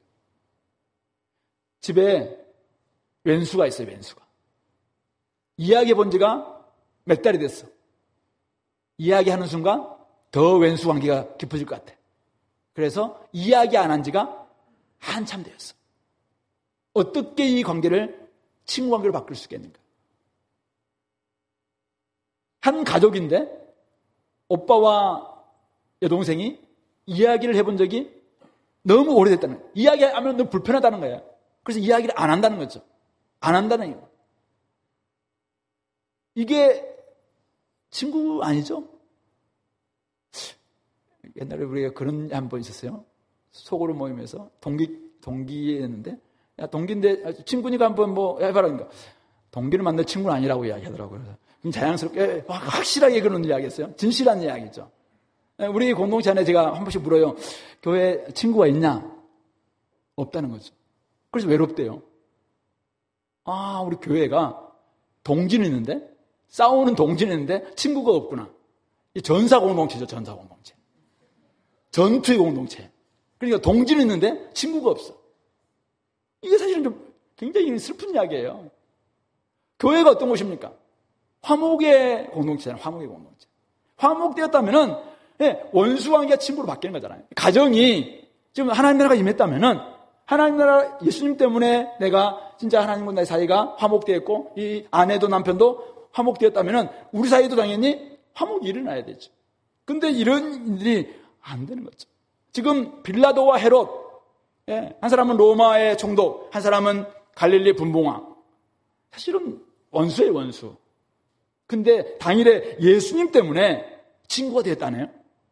A: 집에 왼수가 있어요. 왼수가. 이야기해 본 지가 몇 달이 됐어. 이야기하는 순간 더 왼수 관계가 깊어질 것 같아. 그래서 이야기 안 한 지가 한참 되었어. 어떻게 이 관계를 친구 관계로 바꿀 수 있겠는가? 한 가족인데 오빠와 여동생이 이야기를 해본 적이 너무 오래됐다는 거예요. 이야기하면 너무 불편하다는 거예요. 그래서 이야기를 안 한다는 거죠. 안 한다는 거예요. 이게 친구 아니죠? 옛날에 우리가 그런 한 번 있었어요. 속으로 모임에서 동기였는데, 야, 동기인데 친구니까 한번 뭐 해봐라니까. 동기를 만날 친구는 아니라고 이야기하더라고요. 그래서 자연스럽게 확실하게 그런 이야기했어요. 진실한 이야기죠. 우리 공동체 안에 제가 한 번씩 물어요. 교회 친구가 있냐? 없다는 거죠. 그래서 외롭대요. 아, 우리 교회가 동지는 있는데, 싸우는 동지는 있는데 친구가 없구나. 이 전사 공동체죠, 전사 공동체. 전투의 공동체. 그러니까 동지는 있는데 친구가 없어. 이게 사실은 좀 굉장히 슬픈 이야기예요. 교회가 어떤 곳입니까? 화목의 공동체잖아요. 화목의 공동체. 화목되었다면은 원수 관계가 친구로 바뀌는 거잖아요. 가정이 지금 하나님 나라가 임했다면은 하나님 나라 예수님 때문에 내가 진짜 하나님과 나의 사이가 화목되었고 이 아내도 남편도 화목되었다면은 우리 사이도 당연히 화목이 일어나야 되죠. 근데 이런 일이 안 되는 거죠. 지금 빌라도와 헤롯, 한 사람은 로마의 총독, 한 사람은 갈릴리 분봉왕. 사실은 원수예요, 원수. 근데 당일에 예수님 때문에 친구가 되었다네요.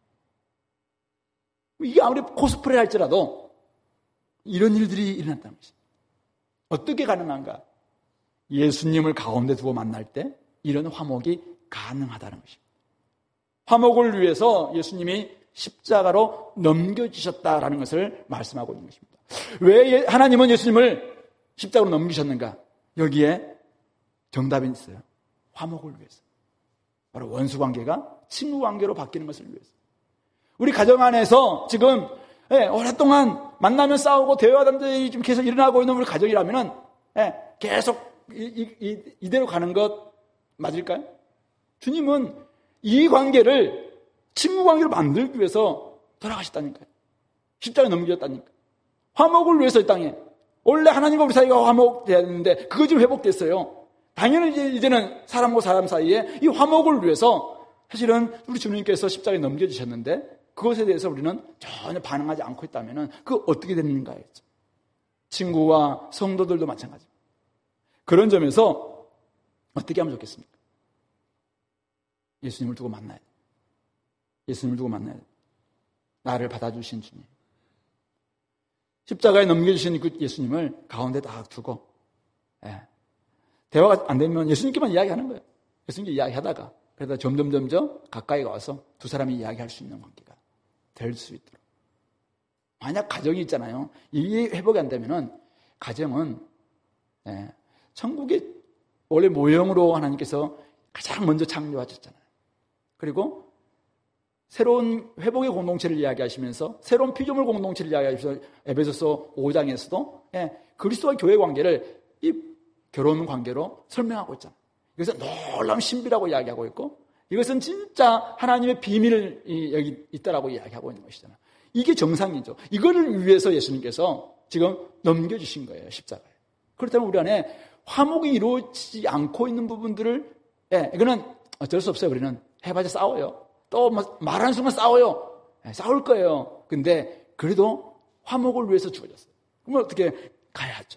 A: 이게 아무리 코스프레 할지라도 이런 일들이 일어났다는 것입니다. 어떻게 가능한가? 예수님을 가운데 두고 만날 때 이런 화목이 가능하다는 것입니다. 화목을 위해서 예수님이 십자가로 넘겨주셨다라는 것을 말씀하고 있는 것입니다. 왜 하나님은 예수님을 십자가로 넘기셨는가? 여기에 정답이 있어요. 화목을 위해서. 바로 원수관계가 친구관계로 바뀌는 것을 위해서. 우리 가정 안에서 지금 오랫동안 만나면 싸우고 대화단들이 좀 계속 일어나고 있는 우리 가정이라면 계속 이대로 가는 것 맞을까요? 주님은 이 관계를 친구 관계로 만들기 위해서 돌아가셨다니까요. 십자가에 넘겨졌다니까. 화목을 위해서 이 땅에. 원래 하나님과 우리 사이가 화목돼야 되는데 그거 지금 회복됐어요. 당연히 이제는 사람과 사람 사이에 이 화목을 위해서 사실은 우리 주님께서 십자가에 넘겨주셨는데 그것에 대해서 우리는 전혀 반응하지 않고 있다면 그거 어떻게 되는가였죠. 친구와 성도들도 마찬가지입니다. 그런 점에서 어떻게 하면 좋겠습니까? 예수님을 두고 만나야 돼요. 예수님을 두고 만나야 돼요. 나를 받아주신 주님. 십자가에 넘겨주신 그 예수님을 가운데 딱 두고 대화가 안 되면 예수님께만 이야기하는 거예요. 예수님께 이야기하다가 그러다 점점 가까이 와서 두 사람이 이야기할 수 있는 관계가 될 수 있도록. 만약 가정이 있잖아요. 이게 회복이 안 되면은 가정은 천국의 원래 모형으로 하나님께서 가장 먼저 창조하셨잖아요. 그리고 새로운 회복의 공동체를 이야기하시면서 새로운 피조물 공동체를 이야기하시면서 에베소서 5장에서도 그리스도와 교회 관계를 이 결혼 관계로 설명하고 있잖아요. 이것은 놀라운 신비라고 이야기하고 있고 이것은 진짜 하나님의 비밀이 여기 있다라고 이야기하고 있는 것이잖아요. 이게 정상이죠. 이거를 위해서 예수님께서 지금 넘겨주신 거예요. 십자가에. 그렇다면 우리 안에 화목이 이루어지지 않고 있는 부분들을 이거는 어쩔 수 없어요. 우리는 해봐자 싸워요. 또 말하는 순간 싸워요. 싸울 거예요. 근데 그래도 화목을 위해서 주어졌어요. 그러면 어떻게 가야죠?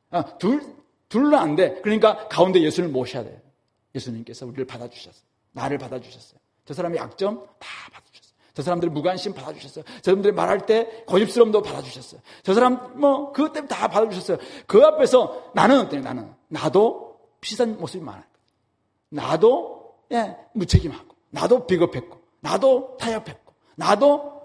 A: 둘은 안 돼. 그러니까 가운데 예수님을 모셔야 돼요. 예수님께서 우리를 받아주셨어요. 나를 받아주셨어요. 저 사람의 약점 다 받아주셨어요. 저 사람들의 무관심 받아주셨어요. 저 사람들이 말할 때 고집스러움도 받아주셨어요. 저 사람 그것 때문에 다 받아주셨어요. 그 앞에서 나는 어때요? 나도 비싼 모습이 많아요. 나도 무책임하고, 나도 비겁했고, 나도 타협했고, 나도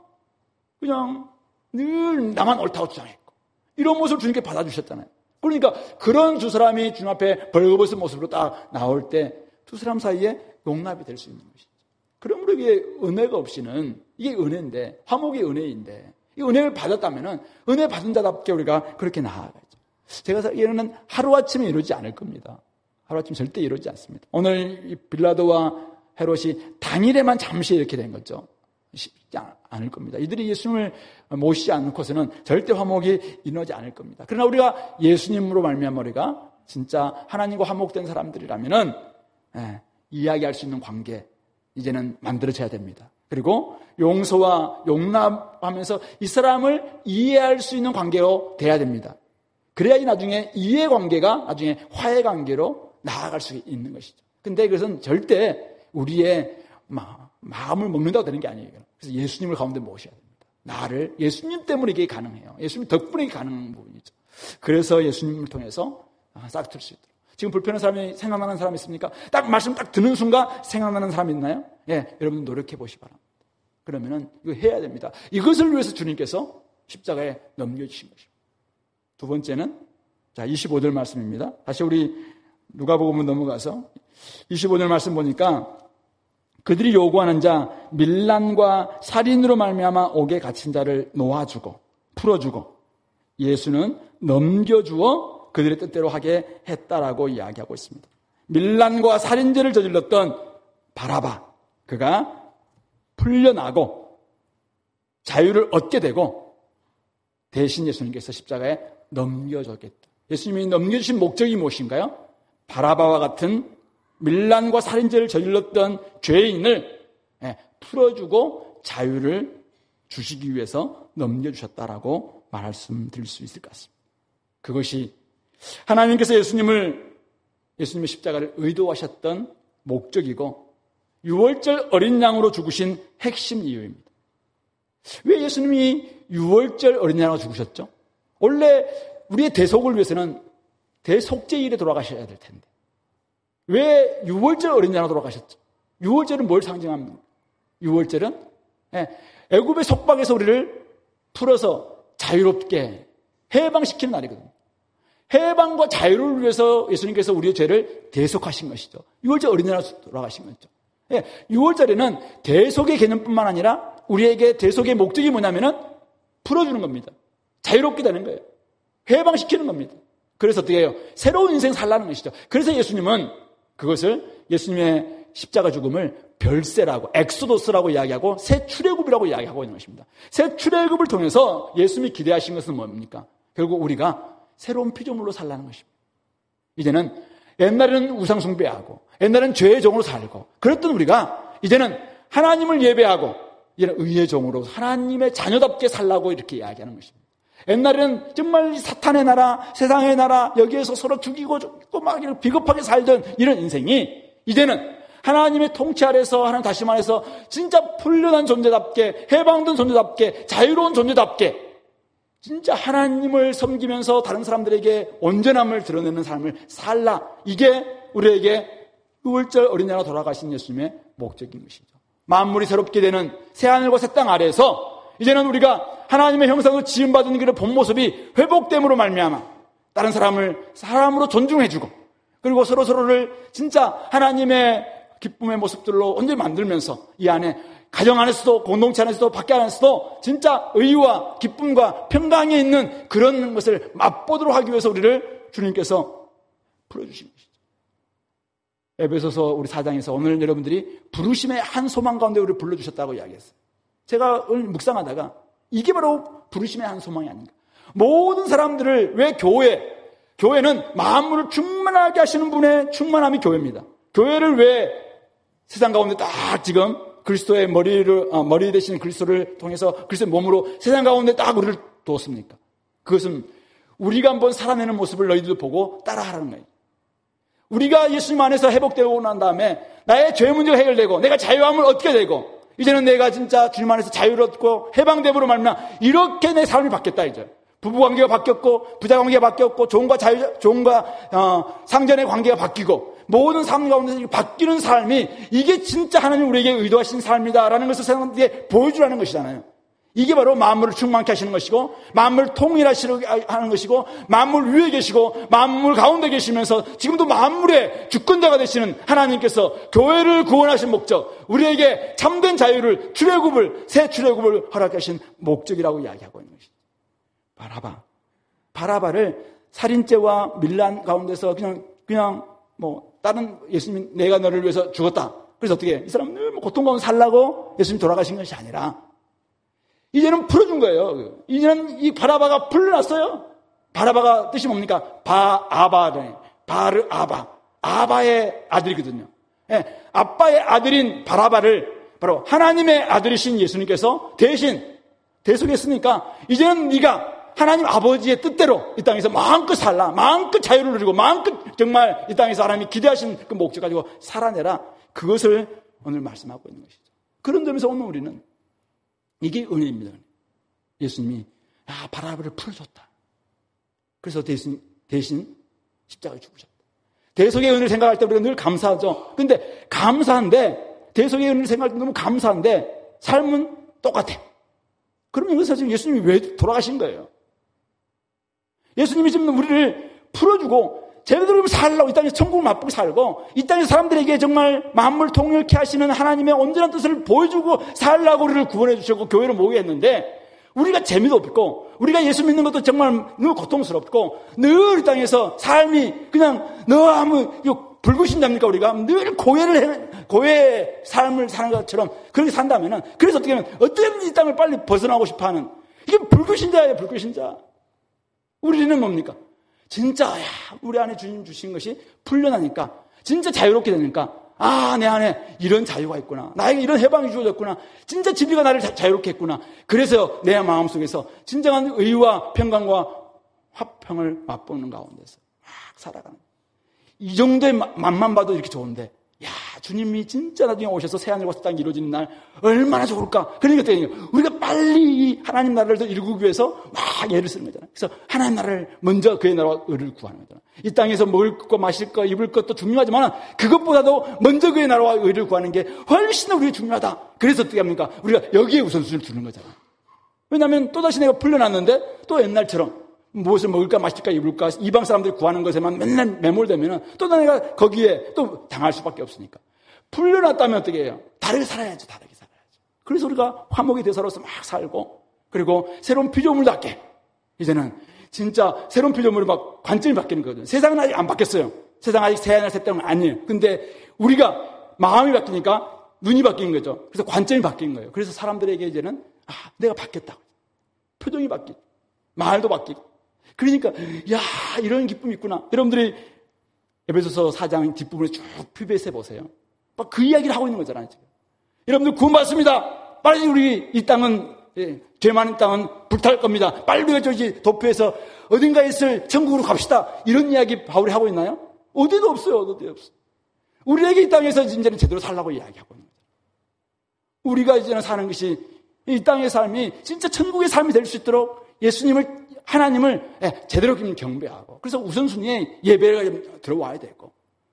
A: 그냥 늘 나만 옳다고 주장했고, 이런 모습을 주님께 받아주셨잖아요. 그러니까 그런 두 사람이 주님 앞에 벌거벗은 모습으로 딱 나올 때 두 사람 사이에 용납이 될 수 있는 것이죠. 그러므로 이게 은혜가 없이는, 이게 은혜인데, 화목이 은혜인데, 이 은혜를 받았다면은 은혜 받은 자답게 우리가 그렇게 나아가죠. 제가 이거는 하루아침에 이루지 않을 겁니다. 하루아침 절대 이루지 않습니다. 오늘 이 빌라도와 헤롯이 당일에만 잠시 이렇게 된 거죠. 쉽지 않을 겁니다. 이들이 예수님을 모시지 않고서는 절대 화목이 이루어지지 않을 겁니다. 그러나 우리가 예수님으로 말미암아 우리가 진짜 하나님과 화목된 사람들이라면은 이야기할 수 있는 관계 이제는 만들어져야 됩니다. 그리고 용서와 용납하면서 이 사람을 이해할 수 있는 관계로 돼야 됩니다. 그래야지 나중에 이해관계가 나중에 화해관계로 나아갈 수 있는 것이죠. 근데 그것은 절대 우리의 마음을 먹는다고 되는 게 아니에요. 그래서 예수님을 가운데 모셔야 됩니다. 예수님 때문에 이게 가능해요. 예수님 덕분에 이게 가능한 부분이죠. 그래서 예수님을 통해서 싹틀 수 있도록. 지금 불편한 사람이 생각나는 사람이 있습니까? 딱 말씀 딱 듣는 순간 생각나는 사람이 있나요? 여러분 노력해 보시기 바랍니다. 그러면은 이거 해야 됩니다. 이것을 위해서 주님께서 십자가에 넘겨주신 것입니다. 두 번째는 25절 말씀입니다. 다시 우리 누가복음 넘어가서 25절 말씀 보니까 그들이 요구하는 자 밀란과 살인으로 말미암아 옥에 갇힌 자를 놓아주고 풀어주고 예수는 넘겨주어 그들의 뜻대로 하게 했다라고 이야기하고 있습니다. 밀란과 살인죄를 저질렀던 바라바, 그가 풀려나고 자유를 얻게 되고 대신 예수님께서 십자가에 넘겨줬겠다. 예수님이 넘겨주신 목적이 무엇인가요? 바라바와 같은 밀란과 살인죄를 저질렀던 죄인을 풀어주고 자유를 주시기 위해서 넘겨주셨다라고 말씀드릴 수 있을 것 같습니다. 그것이 하나님께서 예수님의 십자가를 의도하셨던 목적이고 6월절 어린 양으로 죽으신 핵심 이유입니다. 왜 예수님이 6월절 어린 양으로 죽으셨죠? 원래 우리의 대속을 위해서는 대속죄일에 돌아가셔야 될 텐데 왜 6월절 어린 양으로 돌아가셨죠? 6월절은 뭘 상징합니까? 6월절은 애굽의 속박에서 우리를 풀어서 자유롭게 해방시키는 날이거든요. 해방과 자유를 위해서 예수님께서 우리의 죄를 대속하신 것이죠. 6월절 어린 양으로 돌아가신 거죠. 6월절에는 대속의 개념뿐만 아니라 우리에게 대속의 목적이 뭐냐면은 풀어주는 겁니다. 자유롭게 되는 거예요. 해방시키는 겁니다. 그래서 어떻게 해요? 새로운 인생 살라는 것이죠. 그래서 예수님은 그것을 예수님의 십자가 죽음을 별세라고 엑소도스라고 이야기하고 새 출애굽이라고 이야기하고 있는 것입니다. 새 출애굽을 통해서 예수님이 기대하신 것은 뭡니까? 결국 우리가 새로운 피조물로 살라는 것입니다. 이제는 옛날에는 우상 숭배하고 옛날에는 죄의 종으로 살고 그랬던 우리가 이제는 하나님을 예배하고 이제는 의의 종으로 하나님의 자녀답게 살라고 이렇게 이야기하는 것입니다. 옛날에는 정말 사탄의 나라, 세상의 나라 여기에서 서로 죽이고 또 막 비겁하게 살던 이런 인생이 이제는 하나님의 통치 아래서 하나님 다시 말해서 진짜 풀려난 존재답게 해방된 존재답게 자유로운 존재답게 진짜 하나님을 섬기면서 다른 사람들에게 온전함을 드러내는 삶을 살라. 이게 우리에게 6월절 어린 양으로 돌아가신 예수님의 목적인 것이죠. 만물이 새롭게 되는 새하늘과 새 땅 아래에서 이제는 우리가 하나님의 형상으로 지음받은 그 본 모습이 회복됨으로 말미암아 다른 사람을 사람으로 존중해주고 그리고 서로를 진짜 하나님의 기쁨의 모습들로 언제 만들면서 이 안에 가정 안에서도 공동체 안에서도 밖에 안에서도 진짜 의와 기쁨과 평강이 있는 그런 것을 맛보도록 하기 위해서 우리를 주님께서 풀어주신 것이죠. 에베소서 우리 4장에서 오늘 여러분들이 부르심의 한 소망 가운데 우리를 불러주셨다고 이야기했어요. 제가 오늘 묵상하다가 이게 바로 부르심의 한 소망이 아닌가. 모든 사람들을 왜 교회는 만물을 충만하게 하시는 분의 충만함이 교회입니다. 교회를 왜 세상 가운데 딱 지금 그리스도의 머리 되신 그리스도를 통해서 그리스도의 몸으로 세상 가운데 딱 우리를 두었습니까? 그것은 우리가 한번 살아내는 모습을 너희들도 보고 따라하라는 거예요. 우리가 예수님 안에서 회복되고 난 다음에 나의 죄 문제가 해결되고 내가 자유함을 얻게 되고 이제는 내가 진짜 주님 안에서 자유를 얻고 해방됨으로 말미암아 이렇게 내 삶이 바뀌었다 이제. 부부관계가 바뀌었고 부자관계가 바뀌었고 종과 상전의 관계가 바뀌고 모든 삶 가운데 바뀌는 삶이 이게 진짜 하나님 우리에게 의도하신 삶이다라는 것을 세상에 보여주라는 것이잖아요. 이게 바로 만물을 충만케 하시는 것이고 만물을 통일하시는 것이고 만물 위에 계시고 만물 가운데 계시면서 지금도 만물의 주권자가 되시는 하나님께서 교회를 구원하신 목적, 우리에게 참된 자유를 새 출애굽을 허락하신 목적이라고 이야기하고 있는 것이죠. 바라바를 살인죄와 밀란 가운데서 그냥 다른 예수님이 내가 너를 위해서 죽었다. 그래서 어떻게 이 사람은 늘 고통 가운데 살라고 예수님 돌아가신 것이 아니라 이제는 풀어준 거예요. 이제는 이 바라바가 풀려났어요. 바라바가 뜻이 뭡니까? 아바의 아들이거든요. 예, 아빠의 아들인 바라바를 바로 하나님의 아들이신 예수님께서 대신 대속했으니까 이제는 네가 하나님 아버지의 뜻대로 이 땅에서 마음껏 살라, 마음껏 자유를 누리고 마음껏 정말 이 땅에서 하나님이 기대하신 그 목적 가지고 살아내라. 그것을 오늘 말씀하고 있는 것이죠. 그런 점에서 오늘 우리는 이게 은혜입니다. 예수님이 바라바를 풀어줬다. 그래서 대신 십자가에 죽으셨다. 대속의 은혜를 생각할 때 우리가 늘 감사하죠. 근데 감사한데 대속의 은혜를 생각할 때 너무 감사한데 삶은 똑같아. 그러면 이것은 사실 예수님이 왜 돌아가신 거예요? 예수님이 지금 우리를 풀어주고 제대로 살라고 이 땅에서 천국을 맛보고 살고 이 땅에서 사람들에게 정말 만물 통일케 하시는 하나님의 온전한 뜻을 보여주고 살라고 우리를 구원해 주셨고 교회를 모으게 했는데 우리가 재미도 없고 우리가 예수 믿는 것도 정말 늘 고통스럽고 늘 이 땅에서 삶이 그냥 너무 불구신자입니까? 우리가 늘 고해의 삶을 사는 것처럼 그렇게 산다면은 그래서 어떻게든 이 땅을 빨리 벗어나고 싶어하는 이게 불구신자예요. 불구신자. 우리는 뭡니까? 진짜 우리 안에 주님 주신 것이 풀려나니까 진짜 자유롭게 되니까 내 안에 이런 자유가 있구나. 나에게 이런 해방이 주어졌구나. 진짜 진리가 나를 자유롭게 했구나. 그래서 내 마음속에서 진정한 의와 평강과 화평을 맛보는 가운데서 막 살아가는 거예요. 이 정도의 맛만 봐도 이렇게 좋은데 주님이 진짜 나중에 오셔서 새하늘과 새 땅이 이루어지는 날 얼마나 좋을까. 그러니까 우리가 빨리 하나님 나라를 더 이루기 위해서 막 애를 쓰는 거잖아요. 그래서 하나님 나라를 먼저 그의 나라와 의를 구하는 거잖아요. 이 땅에서 먹을 것, 마실 것, 입을 것도 중요하지만 그것보다도 먼저 그의 나라와 의를 구하는 게 훨씬 더 우리에게 중요하다. 그래서 어떻게 합니까? 우리가 여기에 우선순위를 두는 거잖아요. 왜냐하면 또다시 내가 풀려났는데 또 옛날처럼 무엇을 먹을까 마실까 입을까 이방 사람들이 구하는 것에만 맨날 매몰되면 또 내가 거기에 또 당할 수밖에 없으니까. 풀려났다면 어떻게 해요? 다르게 살아야죠. 다르게 살아야죠. 그래서 우리가 화목의 대사로서 막 살고 그리고 새로운 피조물답게 이제는 진짜 새로운 피조물이 막 관점이 바뀌는 거거든요. 세상은 아직 안 바뀌었어요. 세상 아직 새하늘 새 땅은 아니에요. 근데 우리가 마음이 바뀌니까 눈이 바뀌는 거죠. 그래서 관점이 바뀌는 거예요. 그래서 사람들에게 이제는 내가 바뀌었다. 표정이 바뀌고 말도 바뀌고 그러니까 이런 기쁨이 있구나. 여러분들이 에베소서 4장 뒷부분에 쭉 PBS에 보세요. 막 그 이야기를 하고 있는 거잖아요. 지금. 여러분들 구원받습니다. 빨리 우리 이 땅은 죄 많은 땅은 불탈 겁니다. 빨리 우리가 도피해서 어딘가에 있을 천국으로 갑시다. 이런 이야기 바울이 하고 있나요? 어디도 없어요. 어디도 없어요. 우리에게 이 땅에서 이제는 제대로 살라고 이야기하고 있는 거죠. 우리가 이제는 사는 것이 이 땅의 삶이 진짜 천국의 삶이 될 수 있도록 하나님을 제대로 경배하고 그래서 우선순위에 예배가 들어와야 되고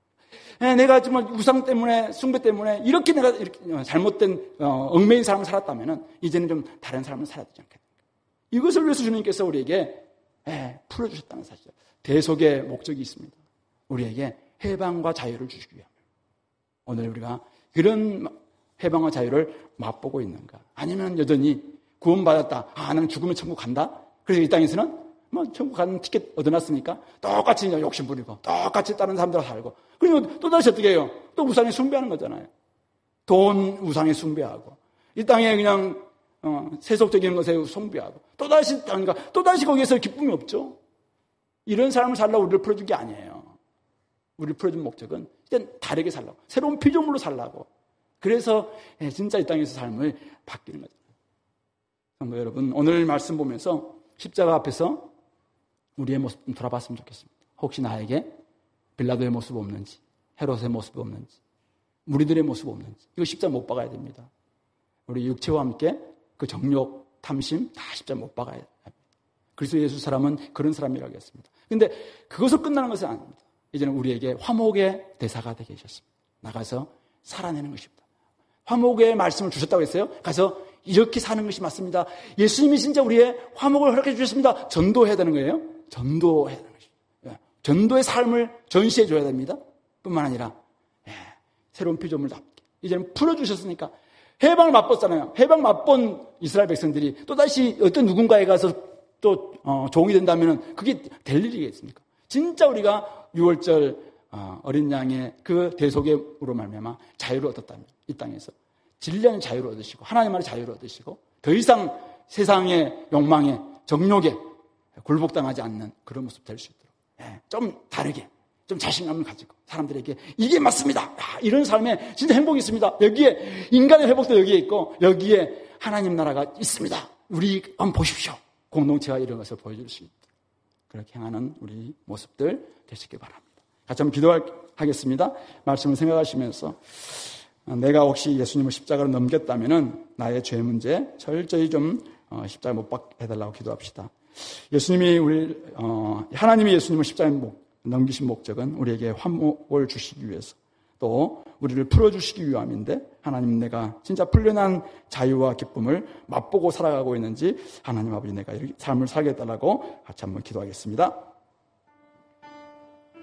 A: 내가 정말 우상 때문에 숭배 때문에 이렇게 내가 잘못된 얽매인 삶을 살았다면 이제는 좀 다른 삶을 살아야 되지 않겠습니까? 이것을 위해서 주님께서 우리에게 풀어주셨다는 사실이죠. 대속의 목적이 있습니다. 우리에게 해방과 자유를 주시기 위함. 오늘 우리가 그런 해방과 자유를 맛보고 있는가? 아니면 여전히 구원받았다. 나는 죽으면 천국 간다? 그래서 이 땅에서는 천국 가는 티켓 얻어놨으니까 똑같이 욕심 부리고 똑같이 다른 사람들하고 살고 그리고 또다시 어떻게 해요? 또 우상에 숭배하는 거잖아요. 돈 우상에 숭배하고 이 땅에 그냥 세속적인 것에 숭배하고 또다시 거기에서 기쁨이 없죠. 이런 삶을 살라고 우리를 풀어준 게 아니에요. 우리를 풀어준 목적은 이제 다르게 살라고 새로운 피조물로 살라고 그래서 진짜 이 땅에서 삶을 바뀌는 거죠. 성도 여러분, 오늘 말씀 보면서 십자가 앞에서 우리의 모습 좀 돌아봤으면 좋겠습니다. 혹시 나에게 빌라도의 모습 없는지, 헤롯의 모습이 없는지, 무리들의 모습 없는지, 이거 십자가 못 박아야 됩니다. 우리 육체와 함께 그 정욕, 탐심 다 십자가 못 박아야 됩니다. 그리스도 예수 사람은 그런 사람이라고 했습니다. 그런데 그것으로 끝나는 것은 아닙니다. 이제는 우리에게 화목의 대사가 되게 하셨습니다. 나가서 살아내는 것입니다. 화목의 말씀을 주셨다고 했어요. 가서 이렇게 사는 것이 맞습니다. 예수님이 진짜 우리의 화목을 허락해 주셨습니다. 전도해야 되는 거예요. 전도해야 되는 것입니다. 전도의 삶을 전시해 줘야 됩니다. 뿐만 아니라 새로운 피조물 답게 이제는 풀어주셨으니까 해방을 맛봤잖아요. 해방 맛본 이스라엘 백성들이 또다시 어떤 누군가에 가서 또 종이 된다면 그게 될 일이겠습니까? 진짜 우리가 6월절 어린 양의 그 대속으로 말미암아 자유를 얻었다면 이 땅에서 진리의 자유를 얻으시고 하나님 안에 자유를 얻으시고 더 이상 세상의 욕망에 정욕에 굴복당하지 않는 그런 모습 될 수 있도록 좀 다르게 좀 자신감을 가지고 사람들에게 이게 맞습니다. 이런 삶에 진짜 행복이 있습니다. 여기에 인간의 회복도 여기에 있고 여기에 하나님 나라가 있습니다. 우리 한번 보십시오. 공동체가 이런 것을 보여줄 수 있도록 그렇게 행하는 우리 모습들 되시길 바랍니다. 같이 한번 기도하겠습니다. 말씀을 생각하시면서 내가 혹시 예수님을 십자가로 넘겼다면 나의 죄 문제 철저히 좀 십자가 못 박게 해달라고 기도합시다. 하나님이 예수님을 십자가에 넘기신 목적은 우리에게 화목을 주시기 위해서 또 우리를 풀어주시기 위함인데 하나님 내가 진짜 풀려난 자유와 기쁨을 맛보고 살아가고 있는지 하나님 아버지 내가 이 삶을 살겠다라고 같이 한번 기도하겠습니다.